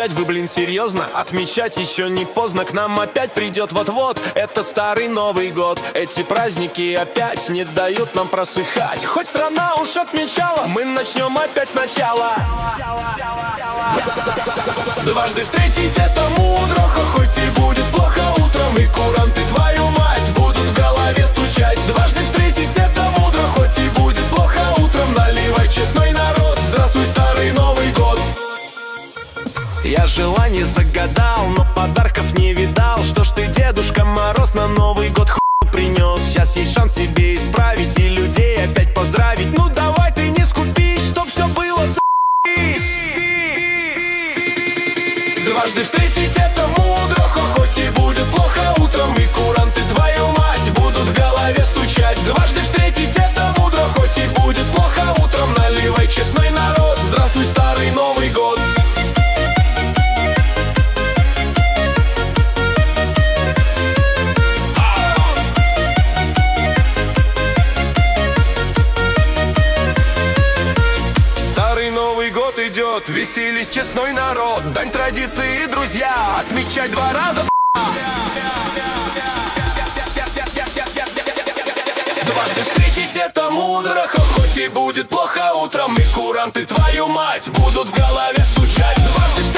отмечать, вы, блин, серьезно? Отмечать еще не поздно, к нам опять придет вот-вот этот старый Новый год. Эти праздники опять не дают нам просыхать. Хоть страна уж отмечала, мы начнем опять сначала. Дважды встретить это мудро, хоть и будет плохо утром, и куранты, твою мать, будут в голове стучать. Дважды встретить это мудро, хоть и будет плохо утром, наливай, честной народ, здравствуй, старый Новый год. Я желание загадал, но подарков не видал. Что ж ты, Дедушка Мороз, на Новый год хуй принес? Сейчас есть шанс себе исправить и людей опять поздравить. Ну давай ты не скупись, чтоб все было за***ись. Дважды встретить это мудро, хоть и будет плохо утром, и куранты, твою мать, будут в голове стучать. Дважды встретить это мудро, хоть и будет плохо утром, наливай, честной народ, здравствуй, старый Новый год. Идет, веселись, честной народ, дань традиции, друзья, отмечать 2 раза. Дважды встретить это мудро, хоть и будет плохо утром, и куранты, твою мать, будут в голове стучать. Дважды